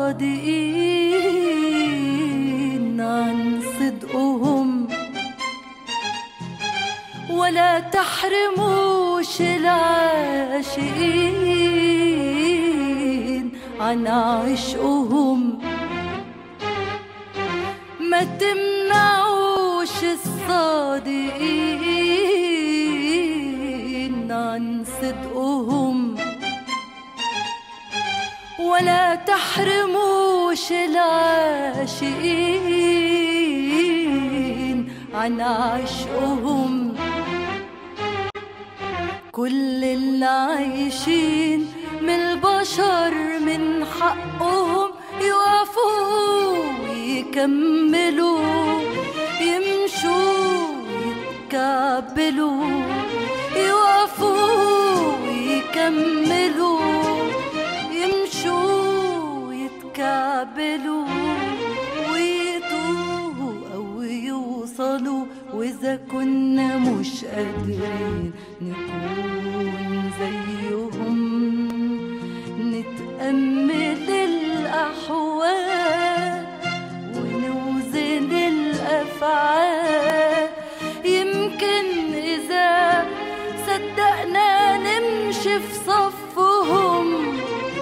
الصادقين عن صدقهم، ولا تحرموش العاشقين عن عشقهم. ما تمنعوش الصادقين عن صدقهم، ولا تحرموش العاشقين عن عشقهم. كل اللي عايشين من البشر من حقهم يقفوا ويكملوا، يمشوا يتكعبلوا، يقفوا ويكملوا، يمشوا يتكعبلوا، ويتوهوا أو يوصلوا. وإذا كنا مش قادرين نكون زيهم، نتأمل الأحوال ونوزن الأفعال. يمكن إذا صدقنا نمشي في صفهم.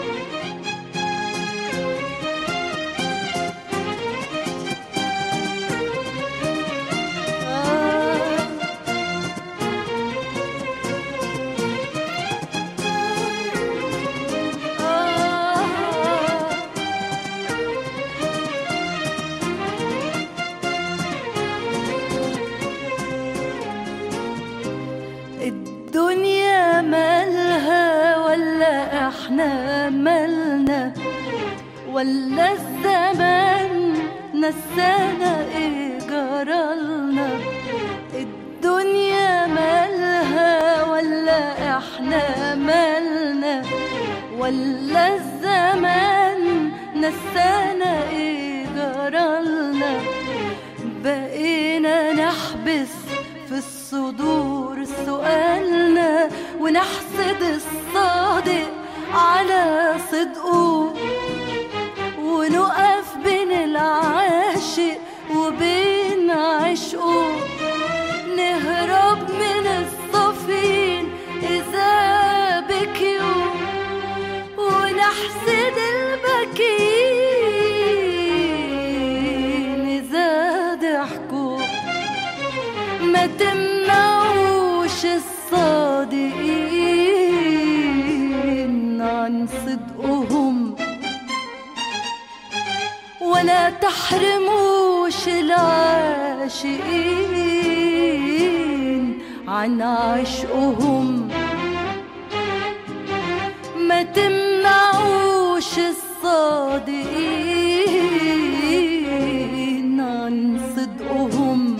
الدنيا مالها ولا احنا مالنا، ولا الزمان نسانا ايه جرالنا. الدنيا مالها ولا احنا مالنا، ولا الزمان نسانا ايه جرالنا. بقينا نحبس في الصدور سؤالنا، ونحسد الصادق على صدقه، ونقف بين العاشق وبين عشقه. نهرب من الصفين إذا بكيوا، ونحسد البكين إذا ضحكوا. ما تمنعوش الصادقين عن صدقهم، ولا تحرموش العاشقين عن عشقهم. ما تمنعوش الصادقين عن صدقهم،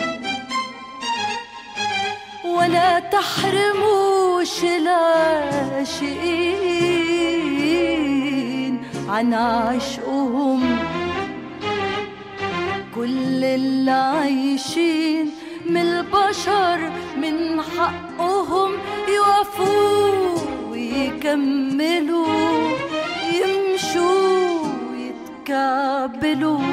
ولا تحرموش العاشقين عن عشقهم. كل اللي عايشين من البشر من حقهم يقفوا ويكملوا، يمشوا يتكعبلوا،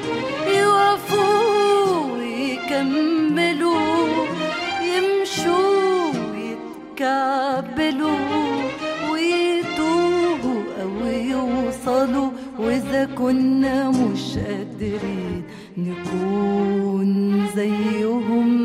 يقفوا ويكملوا، يمشوا يتكعبلوا، ويتوهوا أو يوصلوا. وإذا كنا مش قادرين نكون زيهم،